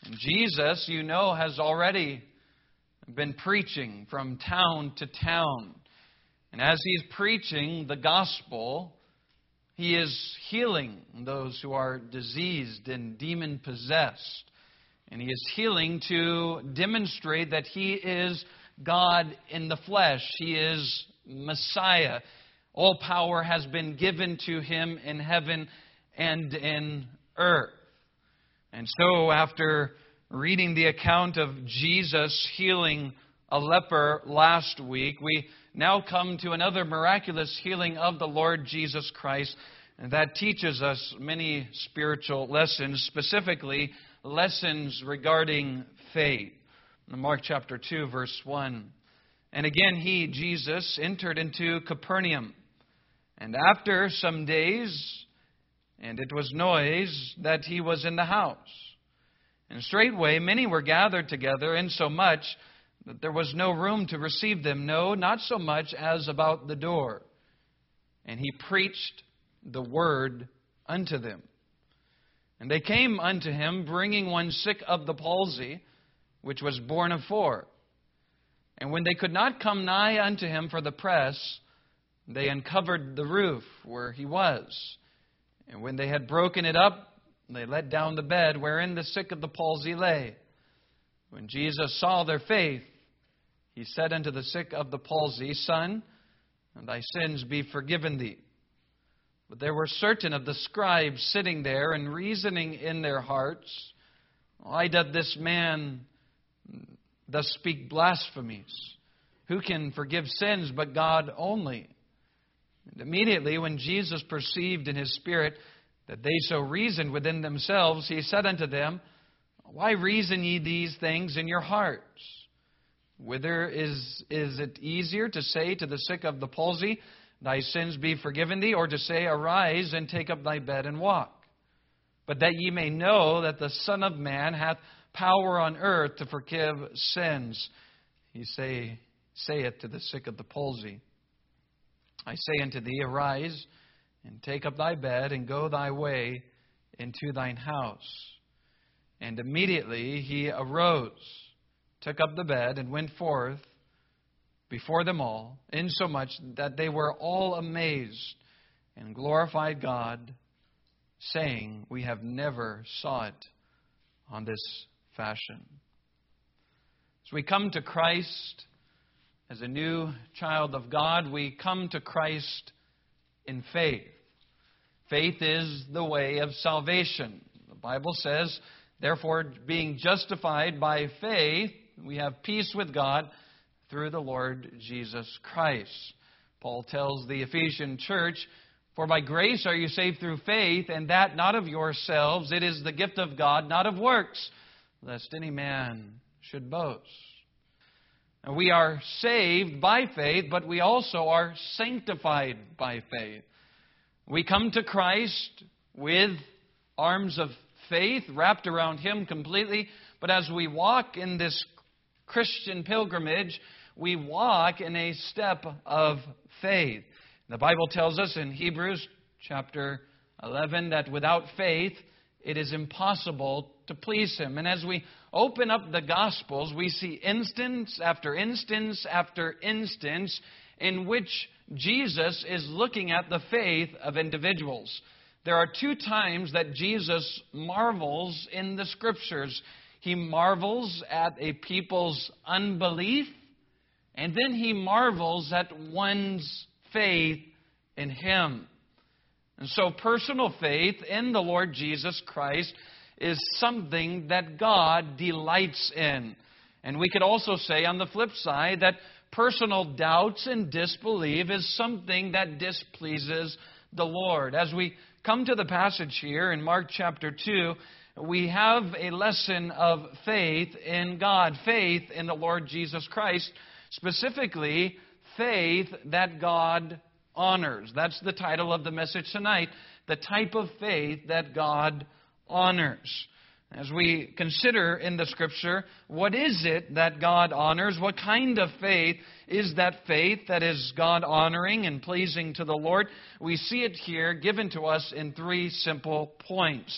And Jesus, you know, has already been preaching from town to town. And as He's preaching the gospel, He is healing those who are diseased and demon-possessed. And He is healing to demonstrate that He is God in the flesh. He is Messiah. All power has been given to Him in heaven and in earth. And so after reading the account of Jesus healing a leper last week, we now come to another miraculous healing of the Lord Jesus Christ. And that teaches us many spiritual lessons, specifically lessons regarding faith. In Mark chapter 2, verse 1. And again He, Jesus, entered into Capernaum. And after some days, and it was noise that He was in the house. And straightway many were gathered together, insomuch that there was no room to receive them, no, not so much as about the door. And He preached the word unto them. And they came unto Him, bringing one sick of the palsy, which was borne of 4. And when they could not come nigh unto Him for the press, they uncovered the roof where He was. And when they had broken it up, they let down the bed wherein the sick of the palsy lay. When Jesus saw their faith, He said unto the sick of the palsy, Son, thy sins be forgiven thee. But there were certain of the scribes sitting there and reasoning in their hearts, Why doth this man thus speak blasphemies? Who can forgive sins but God only? And immediately when Jesus perceived in His spirit that they so reasoned within themselves, He said unto them, Why reason ye these things in your hearts? Whither is it easier to say to the sick of the palsy, Thy sins be forgiven thee, or to say, Arise and take up thy bed and walk? But that ye may know that the Son of Man hath power on earth to forgive sins, He saith to the sick of the palsy, I say unto thee, Arise and take up thy bed and go thy way into thine house. And immediately he arose, took up the bed, and went forth before them all, insomuch that they were all amazed and glorified God, saying, We have never saw it on this fashion. As we come to Christ as a new child of God, we come to Christ in faith. Faith is the way of salvation. The Bible says, Therefore, being justified by faith, we have peace with God through the Lord Jesus Christ. Paul tells the Ephesian church, For by grace are you saved through faith, and that not of yourselves. It is the gift of God, not of works, lest any man should boast. And we are saved by faith, but we also are sanctified by faith. We come to Christ with arms of faith wrapped around Him completely, but as we walk in this Christian pilgrimage, we walk in a step of faith. The Bible tells us in Hebrews chapter 11 that without faith it is impossible to please Him. And as we open up the Gospels, we see instance after instance after instance in which Jesus is looking at the faith of individuals. There are 2 times that Jesus marvels in the Scriptures. He marvels at a people's unbelief, and then He marvels at one's faith in Him. And so personal faith in the Lord Jesus Christ is something that God delights in. And we could also say on the flip side that personal doubts and disbelief is something that displeases the Lord. As we come to the passage here in Mark chapter 2, we have a lesson of faith in God, faith in the Lord Jesus Christ, specifically faith that God honors. That's the title of the message tonight, the type of faith that God honors. As we consider in the Scripture, what is it that God honors? What kind of faith is that faith that is God-honoring and pleasing to the Lord? We see it here given to us in 3 simple points.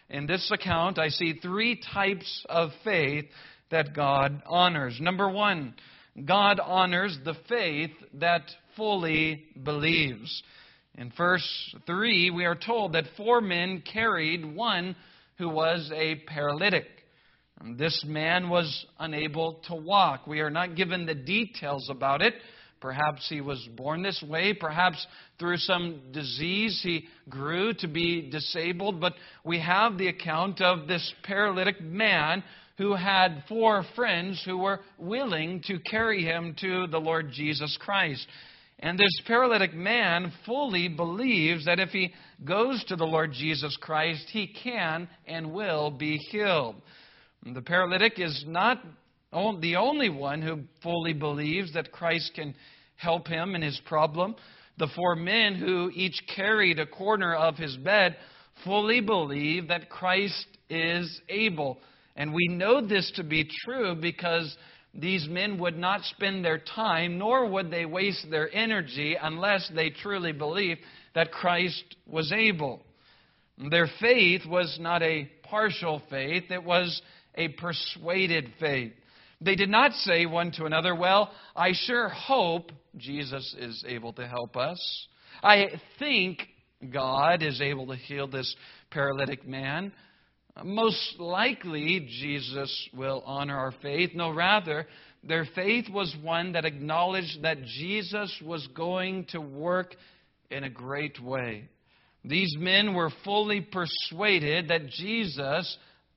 in this account, I see three types of faith that God honors. Number one, God honors the faith that fully believes. In verse 3, we are told that 4 men carried one who was a paralytic. This man was unable to walk. We are not given the details about it. Perhaps he was born this way. Perhaps through some disease he grew to be disabled. But we have the account of this paralytic man who had 4 friends who were willing to carry him to the Lord Jesus Christ. And this paralytic man fully believes that if he goes to the Lord Jesus Christ, he can and will be healed. The paralytic is not the only one who fully believes that Christ can help him in his problem. The 4 men who each carried a corner of his bed fully believe that Christ is able. And we know this to be true because these men would not spend their time, nor would they waste their energy unless they truly believed that Christ was able. Their faith was not a partial faith, it was a persuaded faith. They did not say one to another, well, I sure hope Jesus is able to help us. I think God is able to heal this paralytic man. Most likely, Jesus will honor our faith. No, rather, their faith was one that acknowledged that Jesus was going to work in a great way. These men were fully persuaded that Jesus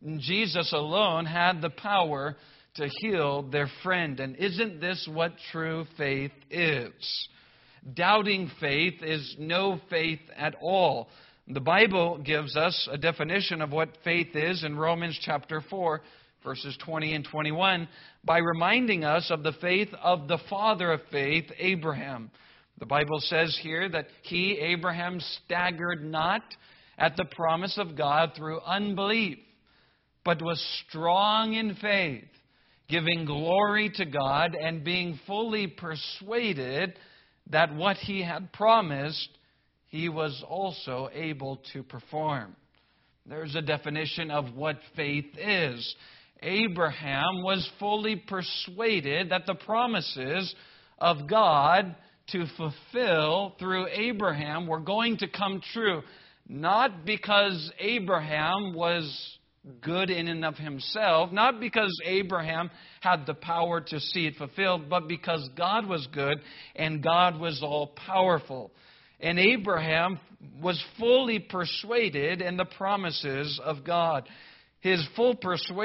alone had the power to heal their friend. And isn't this what true faith is? Doubting faith is no faith at all. The Bible gives us a definition of what faith is in Romans chapter 4, verses 20 and 21, by reminding us of the faith of the father of faith, Abraham. The Bible says here that he, Abraham, staggered not at the promise of God through unbelief, but was strong in faith, giving glory to God and being fully persuaded that what he had promised, he was also able to perform. There's a definition of what faith is. Abraham was fully persuaded that the promises of God to fulfill through Abraham were going to come true. Not because Abraham was good in and of himself, not because Abraham had the power to see it fulfilled, but because God was good and God was all-powerful. And Abraham was fully persuaded in the promises of God. His full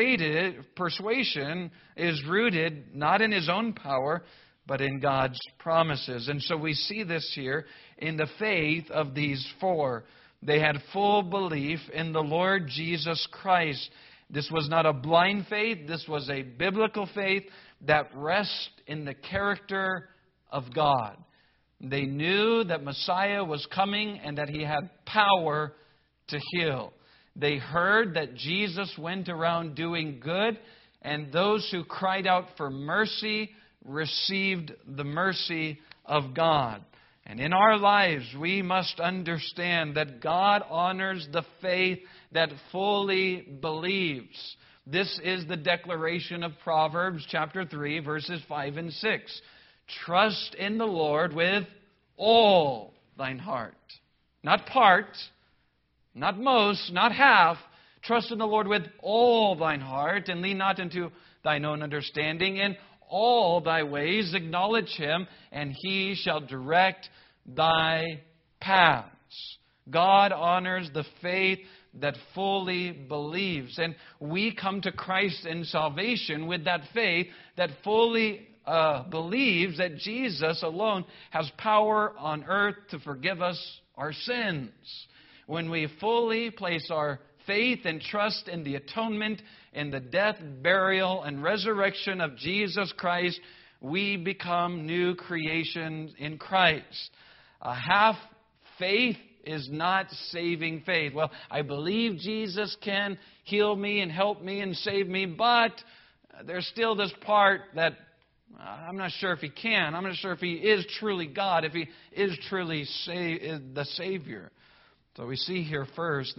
persuasion is rooted not in his own power, but in God's promises. And so we see this here in the faith of these 4. They had full belief in the Lord Jesus Christ. This was not a blind faith. This was a biblical faith that rests in the character of God. They knew that Messiah was coming and that he had power to heal. They heard that Jesus went around doing good, and those who cried out for mercy received the mercy of God. And in our lives, we must understand that God honors the faith that fully believes. This is the declaration of Proverbs chapter 3, verses 5 and 6. Trust in the Lord with all thine heart. Not part, not most, not half. Trust in the Lord with all thine heart, and lean not into thine own understanding. In all thy ways acknowledge him, and he shall direct thy paths. God honors the faith that fully believes. And we come to Christ in salvation with that faith that fully believes that Jesus alone has power on earth to forgive us our sins. When we fully place our faith and trust in the atonement, in the death, burial, and resurrection of Jesus Christ, we become new creations in Christ. A half faith is not saving faith. Well, I believe Jesus can heal me and help me and save me, but there's still this part that I'm not sure if he can. I'm not sure if he is truly God, if he is truly the Savior. So we see here first that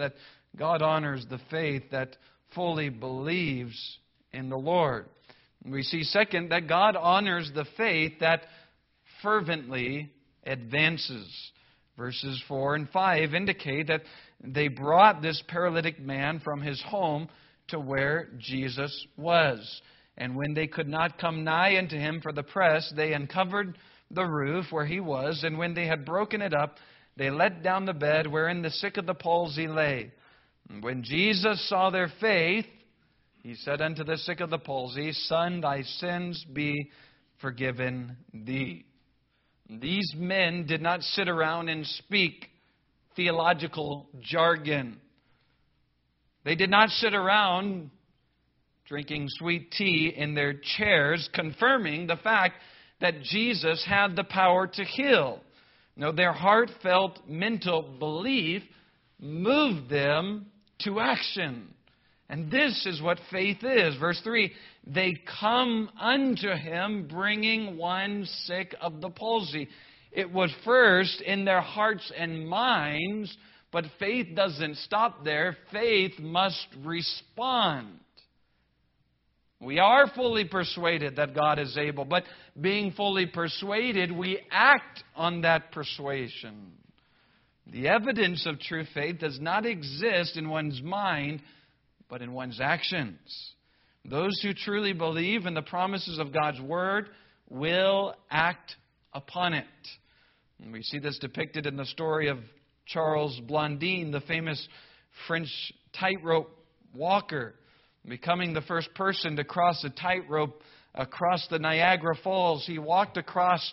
God honors the faith that fully believes in the Lord. We see, second, that God honors the faith that fervently advances. Verses 4 and 5 indicate that they brought this paralytic man from his home to where Jesus was. And when they could not come nigh unto him for the press, they uncovered the roof where he was. And when they had broken it up, they let down the bed wherein the sick of the palsy lay. And when Jesus saw their faith, He said unto the sick of the palsy, Son, thy sins be forgiven thee. These men did not sit around and speak theological jargon. They did not sit around drinking sweet tea in their chairs, confirming the fact that Jesus had the power to heal. No, their heartfelt mental belief moved them to action. And this is what faith is. Verse 3, they come unto him bringing one sick of the palsy. It was first in their hearts and minds, but faith doesn't stop there. Faith must respond. We are fully persuaded that God is able, but being fully persuaded, we act on that persuasion. The evidence of true faith does not exist in one's mind, but in one's actions. Those who truly believe in the promises of God's Word will act upon it. And we see this depicted in the story of Charles Blondin, the famous French tightrope walker, becoming the first person to cross a tightrope across the Niagara Falls. He walked across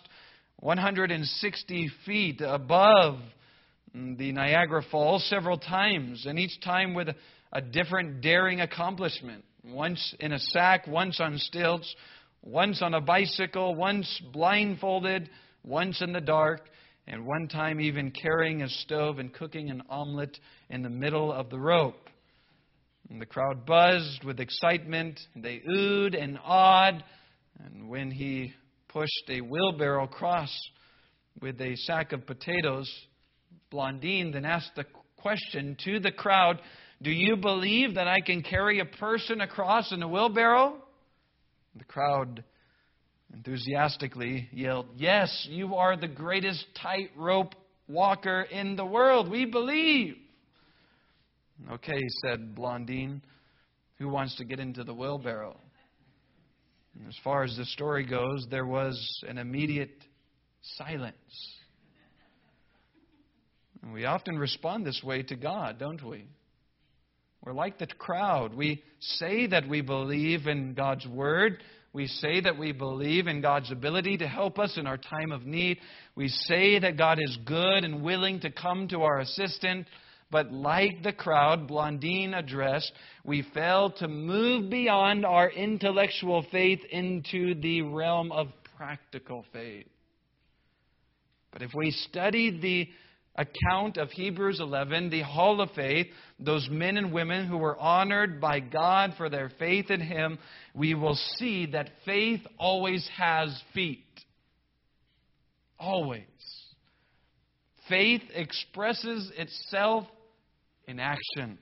160 feet above the Niagara Falls several times, and each time with a different daring accomplishment. Once in a sack, once on stilts, once on a bicycle, once blindfolded, once in the dark, and one time even carrying a stove and cooking an omelet in the middle of the rope. And the crowd buzzed with excitement. They oohed and awed. And when he pushed a wheelbarrow across with a sack of potatoes, Blondin then asked the question to the crowd, do you believe that I can carry a person across in a wheelbarrow? The crowd enthusiastically yelled, yes, you are the greatest tightrope walker in the world. We believe. Okay, said Blondin, who wants to get into the wheelbarrow? And as far as the story goes, there was an immediate silence. And we often respond this way to God, don't we? We're like the crowd. We say that we believe in God's Word. We say that we believe in God's ability to help us in our time of need. We say that God is good and willing to come to our assistance. But like the crowd Blondin addressed, we fail to move beyond our intellectual faith into the realm of practical faith. But if we study the account of Hebrews 11, the Hall of Faith, those men and women who were honored by God for their faith in Him, we will see that faith always has feet. Always. Faith expresses itself in actions.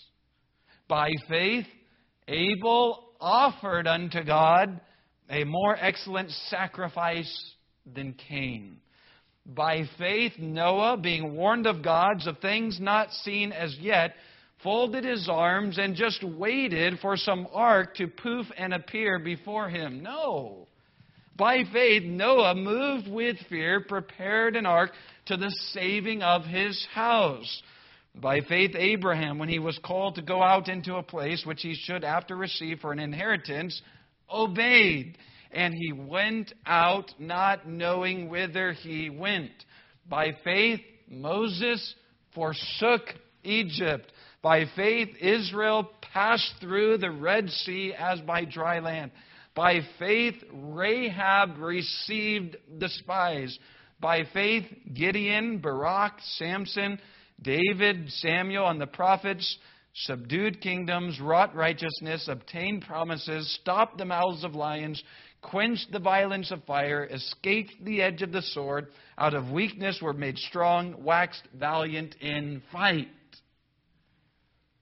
By faith, Abel offered unto God a more excellent sacrifice than Cain. By faith, Noah, being warned of God of things not seen as yet, folded his arms and just waited for some ark to poof and appear before him. No. By faith, Noah, moved with fear, prepared an ark to the saving of his house. By faith, Abraham, when he was called to go out into a place which he should after receive for an inheritance, obeyed. And he went out not knowing whither he went. By faith, Moses forsook Egypt. By faith, Israel passed through the Red Sea as by dry land. By faith, Rahab received the spies. By faith, Gideon, Barak, Samson, David, Samuel, and the prophets subdued kingdoms, wrought righteousness, obtained promises, stopped the mouths of lions, quenched the violence of fire, escaped the edge of the sword, out of weakness were made strong, waxed valiant in fight.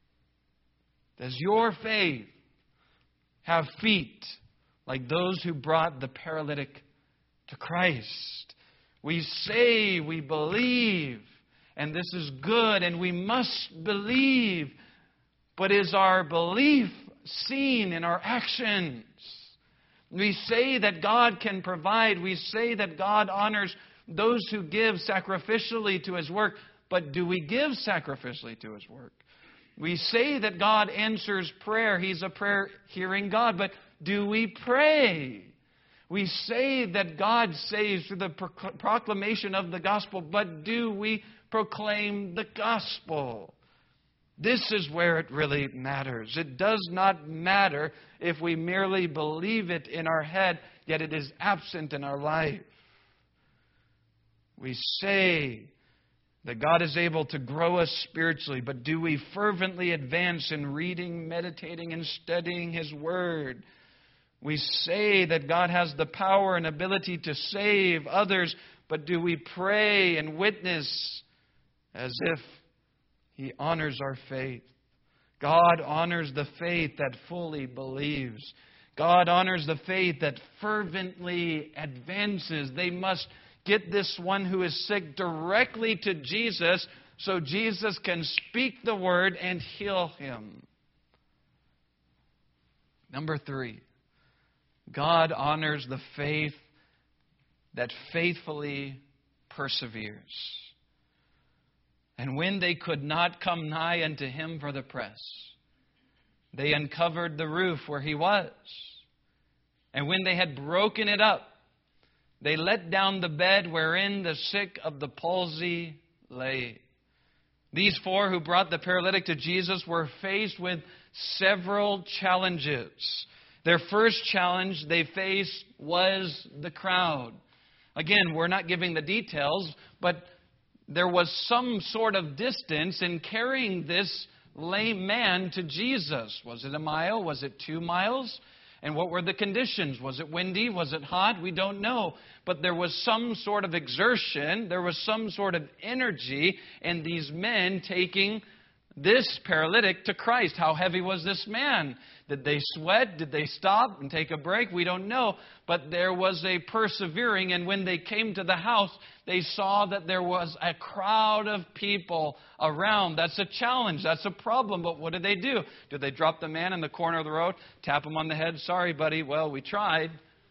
Does your faith have feet like those who brought the paralytic to Christ? We say we believe, and this is good, and we must believe. But is our belief seen in our actions? We say that God can provide. We say that God honors those who give sacrificially to His work. But do we give sacrificially to His work? We say that God answers prayer. He's a prayer-hearing God. But do we pray? We say that God saves through the proclamation of the gospel. But do we proclaim the gospel? This is where it really matters. It does not matter if we merely believe it in our head, yet it is absent in our life. We say that God is able to grow us spiritually, but do we fervently advance in reading, meditating, and studying His Word? We say that God has the power and ability to save others, but do we pray and witness as if He honors our faith? God honors the faith that fully believes. God honors the faith that fervently advances. They must get this one who is sick directly to Jesus so Jesus can speak the word and heal him. Number 3, God honors the faith that faithfully perseveres. And when they could not come nigh unto Him for the press, they uncovered the roof where He was. And when they had broken it up, they let down the bed wherein the sick of the palsy lay. These 4 who brought the paralytic to Jesus were faced with several challenges. Their first challenge they faced was the crowd. Again, we're not giving the details, but there was some sort of distance in carrying this lame man to Jesus. Was it a mile? Was it 2 miles? And what were the conditions? Was it windy? Was it hot? We don't know. But there was some sort of exertion. There was some sort of energy in these men taking this paralytic to Christ. How heavy was this man? Did they sweat? Did they stop and take a break? We don't know. But there was a persevering, and when they came to the house, they saw that there was a crowd of people around. That's a challenge. That's a problem. But what did they do? Did they drop the man in the corner of the road, tap him on the head? Sorry, buddy. Well, we tried.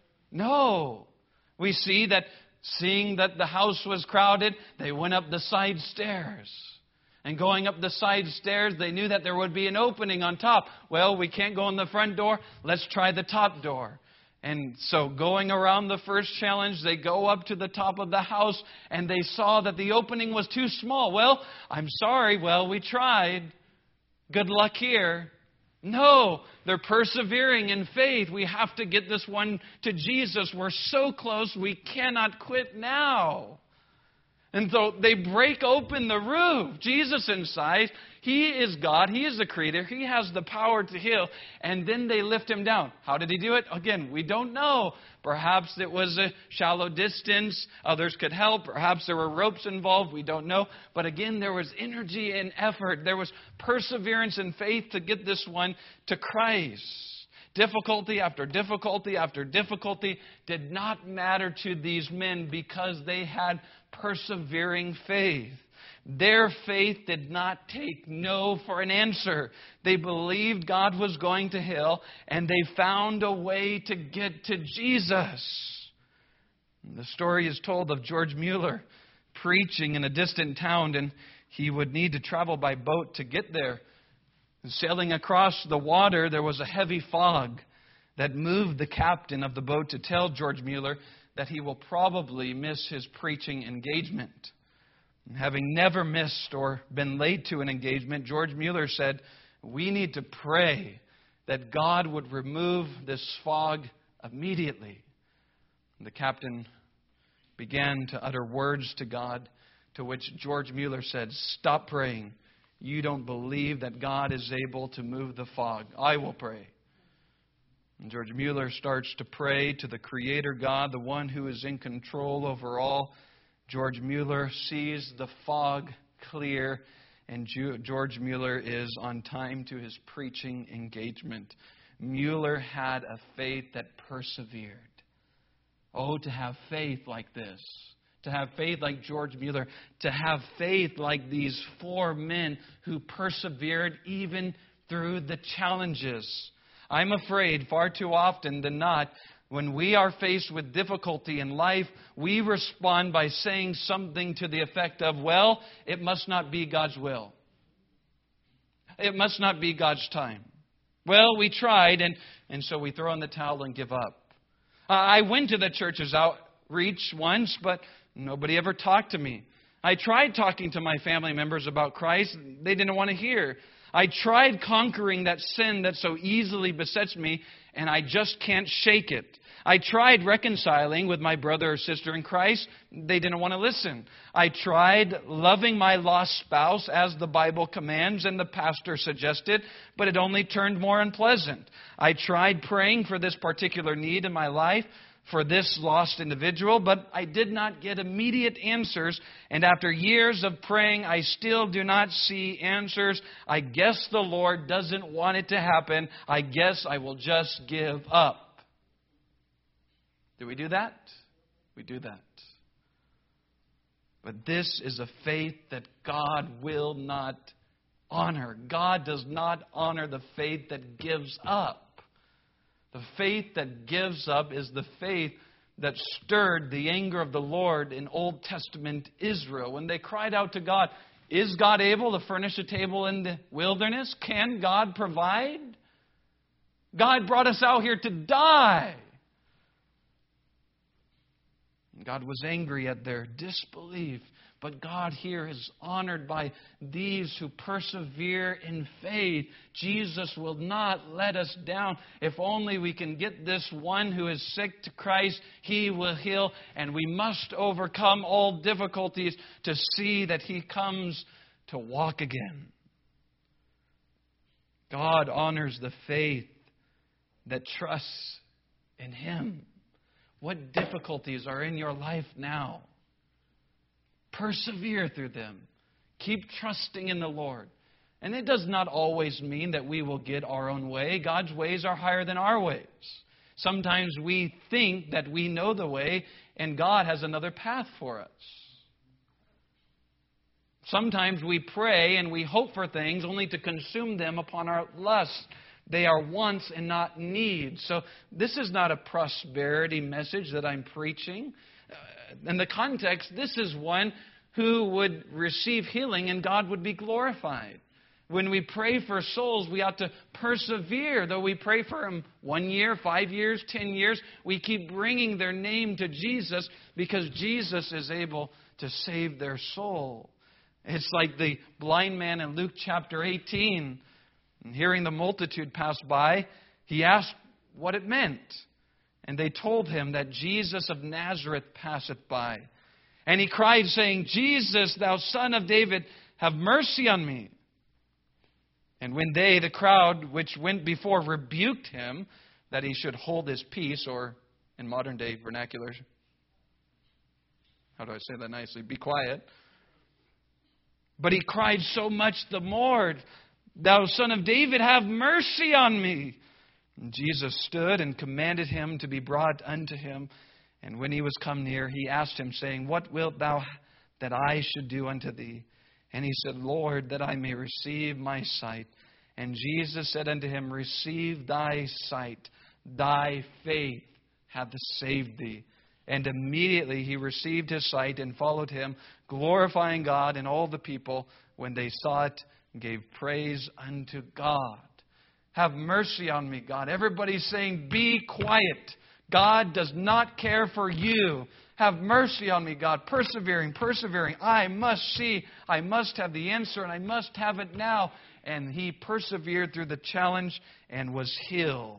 No. We see that seeing that the house was crowded, they went up the side stairs. And going up the side stairs, they knew that there would be an opening on top. Well, we can't go in the front door. Let's try the top door. And so going around the first challenge, they go up to the top of the house, and they saw that the opening was too small. Well, I'm sorry. Well, we tried. Good luck here. No, they're persevering in faith. We have to get this one to Jesus. We're so close, we cannot quit now. And so they break open the roof. Jesus inside. He is God. He is the Creator. He has the power to heal. And then they lift Him down. How did He do it? Again, we don't know. Perhaps it was a shallow distance. Others could help. Perhaps there were ropes involved. We don't know. But again, there was energy and effort. There was perseverance and faith to get this one to Christ. Difficulty after difficulty after difficulty did not matter to these men because they had persevering faith. Their faith did not take no for an answer. They believed God was going to heal, and they found a way to get to Jesus. The story is told of George Mueller preaching in a distant town, and he would need to travel by boat to get there. And sailing across the water, there was a heavy fog that moved the captain of the boat to tell George Mueller that he will probably miss his preaching engagement. And having never missed or been late to an engagement, George Mueller said, "We need to pray that God would remove this fog immediately." And the captain began to utter words to God, to which George Mueller said, "Stop praying. You don't believe that God is able to move the fog. I will pray." And George Mueller starts to pray to the Creator God, the one who is in control over all. George Mueller sees the fog clear, And George Mueller is on time to his preaching engagement. Mueller had a faith that persevered. Oh, to have faith like this. To have faith like George Mueller. To have faith like these four men who persevered even through the challenges. I'm afraid far too often than not, when we are faced with difficulty in life, we respond by saying something to the effect of, well, it must not be God's will. It must not be God's time. Well, we tried, and so we throw in the towel and give up. I went to the church's outreach once, but nobody ever talked to me. I tried talking to my family members about Christ. They didn't want to hear. I tried conquering that sin that so easily besets me, and I just can't shake it. I tried reconciling with my brother or sister in Christ. They didn't want to listen. I tried loving my lost spouse as the Bible commands and the pastor suggested, but it only turned more unpleasant. I tried praying for this particular need in my life, for this lost individual, but I did not get immediate answers. And after years of praying, I still do not see answers. I guess the Lord doesn't want it to happen. I guess I will just give up. Do we do that? We do that. But this is a faith that God will not honor. God does not honor the faith that gives up. The faith that gives up is the faith that stirred the anger of the Lord in Old Testament Israel. When they cried out to God, is God able to furnish a table in the wilderness? Can God provide? God brought us out here to die. God was angry at their disbelief. But God here is honored by these who persevere in faith. Jesus will not let us down. If only we can get this one who is sick to Christ, He will heal. And we must overcome all difficulties to see that He comes to walk again. God honors the faith that trusts in Him. What difficulties are in your life now? Persevere through them. Keep trusting in the Lord. And it does not always mean that we will get our own way. God's ways are higher than our ways. Sometimes we think that we know the way, and God has another path for us. Sometimes we pray and we hope for things only to consume them upon our lust. They are wants and not needs. So this is not a prosperity message that I'm preaching. In the context, this is one who would receive healing and God would be glorified. When we pray for souls, we ought to persevere. Though we pray for them 1 year, 5 years, 10 years, we keep bringing their name to Jesus because Jesus is able to save their soul. It's like the blind man in Luke chapter 18. And hearing the multitude pass by, he asked what it meant. And they told him that Jesus of Nazareth passeth by. And he cried, saying, Jesus, thou Son of David, have mercy on me. And when they, the crowd which went before, rebuked him that he should hold his peace, or in modern day vernacular, how do I say that nicely? Be quiet. But he cried so much the more, Thou Son of David, have mercy on me. And Jesus stood and commanded him to be brought unto him. And when he was come near, he asked him, saying, What wilt thou that I should do unto thee? And he said, Lord, that I may receive my sight. And Jesus said unto him, Receive thy sight. Thy faith hath saved thee. And immediately he received his sight and followed him, glorifying God. And all the people, when they saw it, gave praise unto God. Have mercy on me, God. Everybody's saying, be quiet. God does not care for you. Have mercy on me, God. Persevering. I must see. I must have the answer, and I must have it now. And he persevered through the challenge and was healed.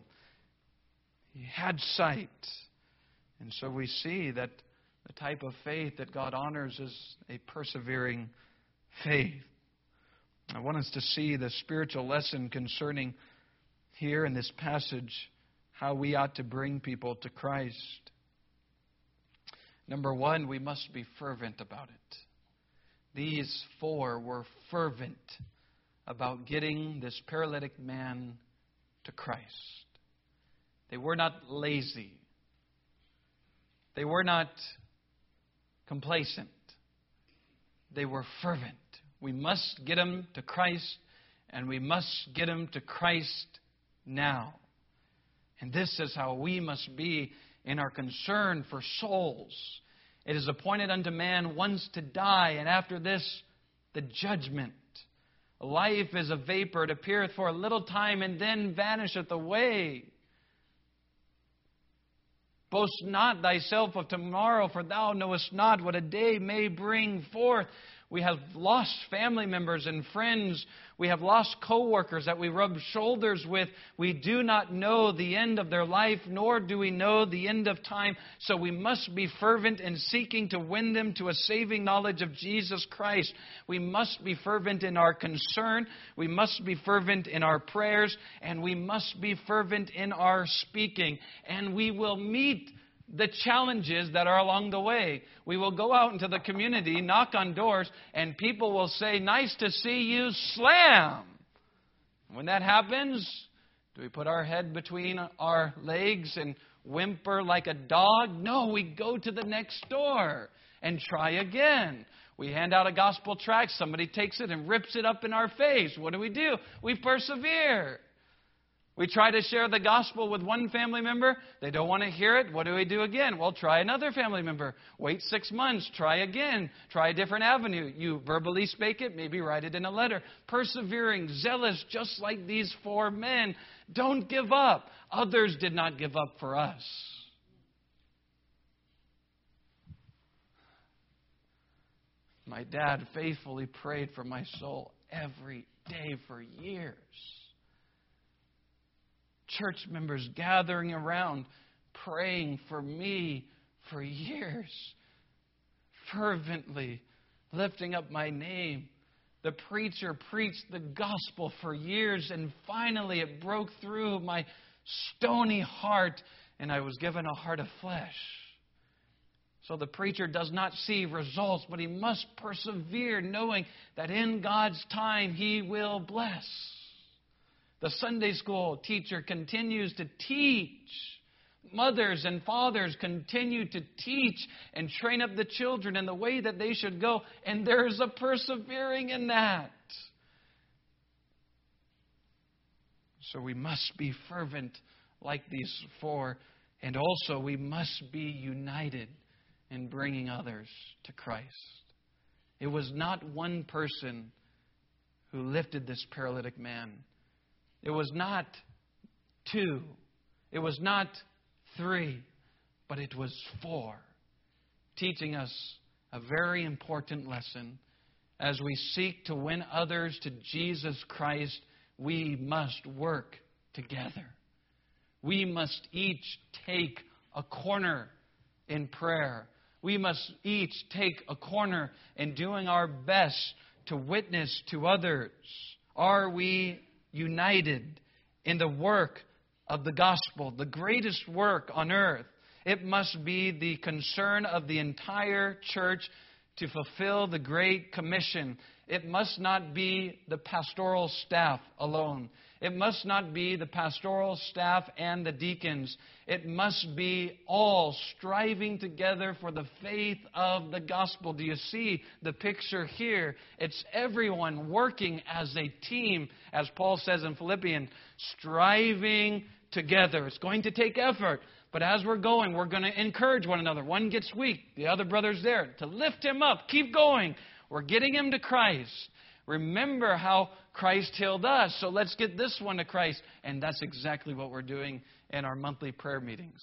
He had sight. And so we see that the type of faith that God honors is a persevering faith. I want us to see the spiritual lesson concerning here in this passage how we ought to bring people to Christ. Number one, we must be fervent about it. These four were fervent about getting this paralytic man to Christ. They were not lazy. They were not complacent. They were fervent. We must get him to Christ, and we must get him to Christ now. And this is how we must be in our concern for souls. It is appointed unto man once to die, and after this, the judgment. Life is a vapor. It appeareth for a little time, and then vanisheth away. Boast not thyself of tomorrow, for thou knowest not what a day may bring forth. We have lost family members and friends. We have lost co-workers that we rub shoulders with. We do not know the end of their life, nor do we know the end of time. So we must be fervent in seeking to win them to a saving knowledge of Jesus Christ. We must be fervent in our concern. We must be fervent in our prayers. And we must be fervent in our speaking. And we will meet the challenges that are along the way. We will go out into the community, knock on doors, and people will say, "Nice to see you," slam. When that happens, do we put our head between our legs and whimper like a dog? No, we go to the next door and try again. We hand out a gospel tract, somebody takes it and rips it up in our face. What do? We persevere. We try to share the gospel with one family member. They don't want to hear it. What do we do again? Well, try another family member. Wait 6 months. Try again. Try a different avenue. You verbally speak it. Maybe write it in a letter. Persevering, zealous, just like these four men. Don't give up. Others did not give up for us. My dad faithfully prayed for my soul every day for years. Church members gathering around, praying for me for years, fervently lifting up my name. The preacher preached the gospel for years, and finally it broke through my stony heart, and I was given a heart of flesh. So the preacher does not see results, but he must persevere, knowing that in God's time he will bless. The Sunday school teacher continues to teach. Mothers and fathers continue to teach and train up the children in the way that they should go. And there's a persevering in that. So we must be fervent like these four. And also we must be united in bringing others to Christ. It was not one person who lifted this paralytic man. It was not 2. It was not 3. But it was 4. Teaching us a very important lesson. As we seek to win others to Jesus Christ, we must work together. We must each take a corner in prayer. We must each take a corner in doing our best to witness to others. Are we united in the work of the gospel, the greatest work on earth? It must be the concern of the entire church to fulfill the Great Commission. It must not be the pastoral staff alone. It must not be the pastoral staff and the deacons. It must be all striving together for the faith of the gospel. Do you see the picture here? It's everyone working as a team, as Paul says in Philippians, striving together. It's going to take effort. But as we're going to encourage one another. One gets weak, the other brother's there to lift him up. Keep going. We're getting him to Christ. Remember how Christ healed us, so let's get this one to Christ. And that's exactly what we're doing in our monthly prayer meetings.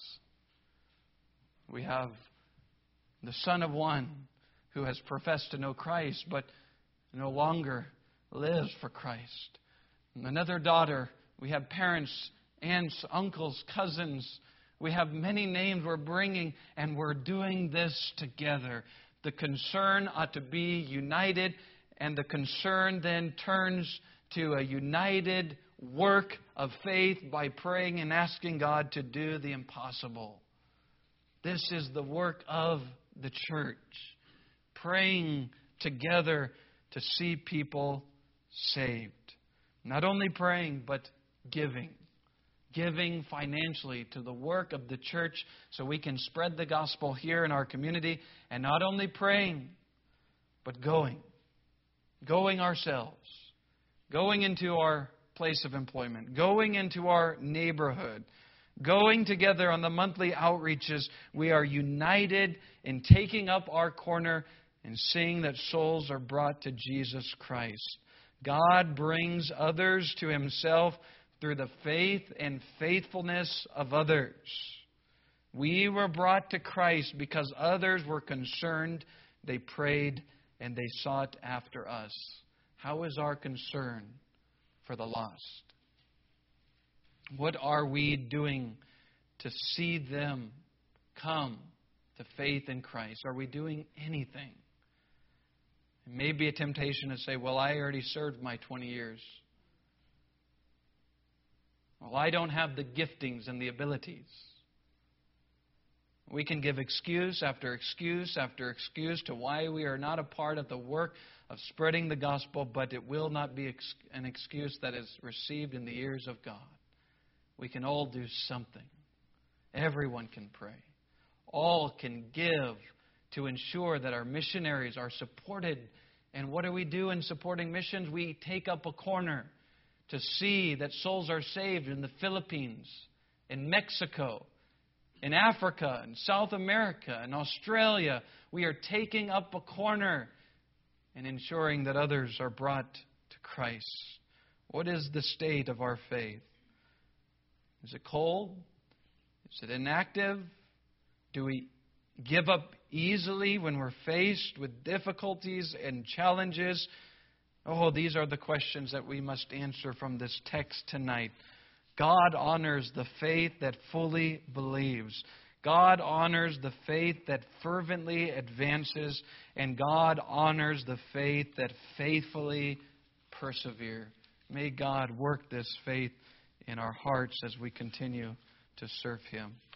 We have the son of one who has professed to know Christ, but no longer lives for Christ. And another daughter, we have parents, aunts, uncles, cousins. We have many names we're bringing, and we're doing this together. The concern ought to be united, and the concern then turns to a united work of faith by praying and asking God to do the impossible. This is the work of the church. Praying together to see people saved. Not only praying, but giving. Giving financially to the work of the church so we can spread the gospel here in our community. And not only praying, but going. Going ourselves. Going into our place of employment. Going into our neighborhood. Going together on the monthly outreaches. We are united in taking up our corner and seeing that souls are brought to Jesus Christ. God brings others to Himself through the faith and faithfulness of others. We were brought to Christ because others were concerned, they prayed, and they sought after us. How is our concern for the lost? What are we doing to see them come to faith in Christ? Are we doing anything? It may be a temptation to say, well, I already served my 20 years. Well, I don't have the giftings and the abilities. We can give excuse after excuse after excuse to why we are not a part of the work of spreading the gospel, but it will not be an excuse that is received in the ears of God. We can all do something. Everyone can pray. All can give to ensure that our missionaries are supported. And what do we do in supporting missions? We take up a corner to see that souls are saved in the Philippines, in Mexico, in Africa, in South America, in Australia. We are taking up a corner and ensuring that others are brought to Christ. What is the state of our faith? Is it cold? Is it inactive? Do we give up easily when we're faced with difficulties and challenges? Oh, these are the questions that we must answer from this text tonight. God honors the faith that fully believes. God honors the faith that fervently advances. And God honors the faith that faithfully perseveres. May God work this faith in our hearts as we continue to serve Him.